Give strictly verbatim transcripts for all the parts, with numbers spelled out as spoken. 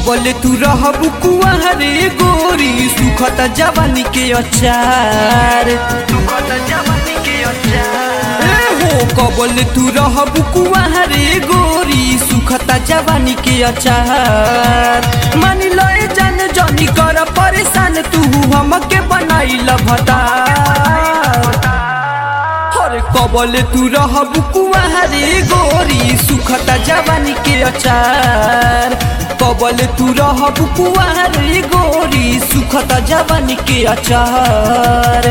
कबले तू रहबू कुंवारे गोरी सुखत जवानी के अचार सुखत जवानी के अचार ए हो कबले तू रहबू कुंवारे गोरी सुखत जवानी के अचार मान लो ए जान जनी कर परेशान तू हमके बनाइल भतार अरे कबले तू रहबू कुंवारे गोरी सुखत जवानी के अचार कबले तू रहबू कुंवारे गोरी सुखत जवानी के अचार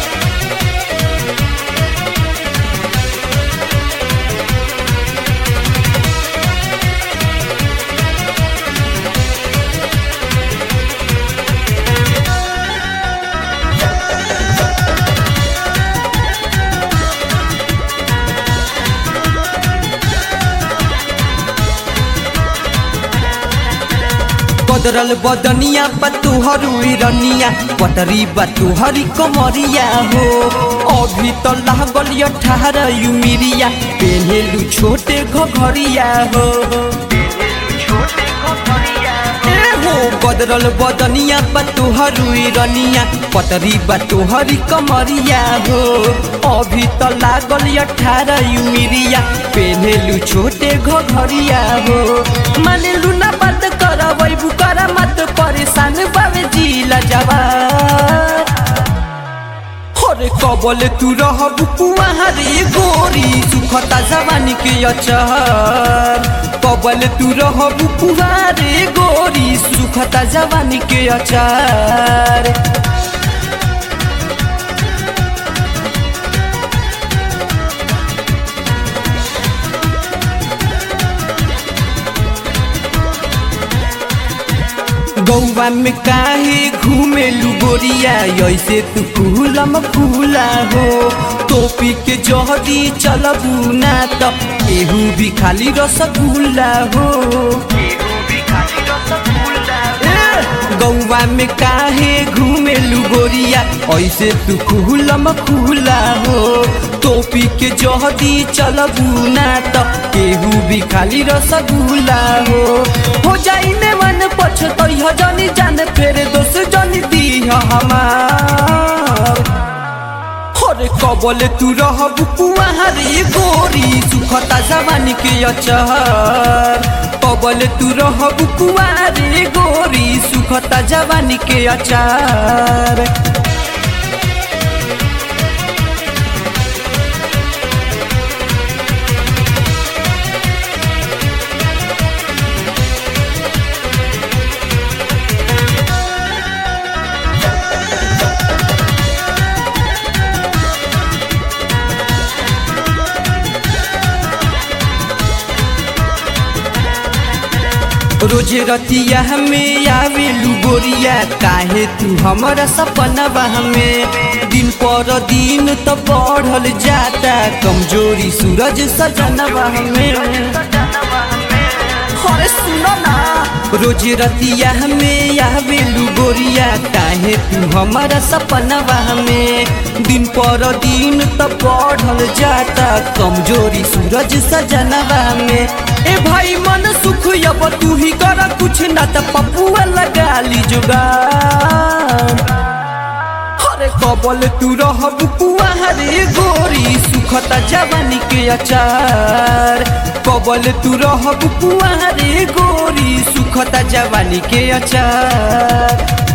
बदरल बदनिया पतुहरु रनिया पटरी बतुहरी कमरिया हो अभी तो लागल अठारह युमिरिया पेन्हेलु छोटे घघरिया हो बदरल बदनिया पतुहरु रनिया पटरी बतुहरी कमरिया हो अभी तो लागल अठारह युमिरिया पेन्हेलु छोटे घघरिया हो मानेलु ना बात करबै बुकरा मत परेशान बावे जिला जवार अरे कबले तू रहबू कुंवारे गोरी सुखता जवानी के अचार कबले तू रहबू कुंवारे गोरी सुखता जवानी के अचार गौवा में काहे घूमेलू गोरिया ऐसे तू फूलम फूला हो टोपी के जहदी चलबू ना तो केहू भी खाली रसगुल्ला हो गौवा में काहे घूमेलू गोरिया ऐसे तू फूलम फूला हो टोपी के जहदी चलबू ना तो केहू भी खाली रसगुल्ला हो हो जाई ने मन पछतई हो जनी जान फेरे दोस्त जनी दी हमार अरे कबले तू रहबू कुंवारे गोरी सुखता जवानी के अचार कबले तू रहबू कुंवारे गोरी सुखता जवानी के अचार रोजे रतिया हमें आवेलू गोरिया काहे तू हमारा सपनवा हमें दिन पर दिन तो बढ़ल जाता कमजोरी सूरज सजनवा हमें अरे सुनो ना रोजे रतिया हमें आवेलू गोरिया काहे तू हमारा सपनवा हमें दिन पर दिन तो बढ़ल जाता कमजोरी सूरज सजनवा में ए भाई मन सुख अब तू ही कर कुछ ना तो पपुआ लगा ली जुगाड़ अरे कबले तू रहबू कुंवारे गोरी सुखता जवानी के अचार कबले तू रहबू कुंवारे गोरी सुखता जवानी के अचार।